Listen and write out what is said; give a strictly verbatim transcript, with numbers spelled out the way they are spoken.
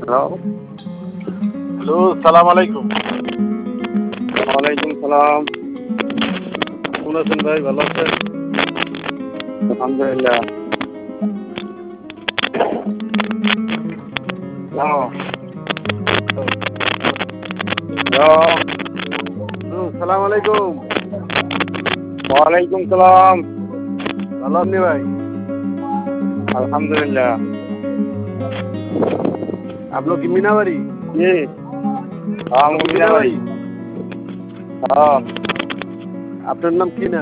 Hello. Hello, সালাম আলাইকুম। ওয়ালাইকুম সালাম। কেমন আছেন ভাই? ভালো আছেন? আলহামদুলিল্লাহ। হ্যালো। হ্যালো। হুম, সালাম আলাইকুম। ওয়ালাইকুম সালাম। ভালো আপনি ভাই? আলহামদুলিল্লাহ। আপনার কি মিনাবাড়ি? জি। হ্যাঁ, আপনার কি মুমিনাবাড়ি। মিনাবাড়ি? হ্যাঁ। আপনার নাম কি না?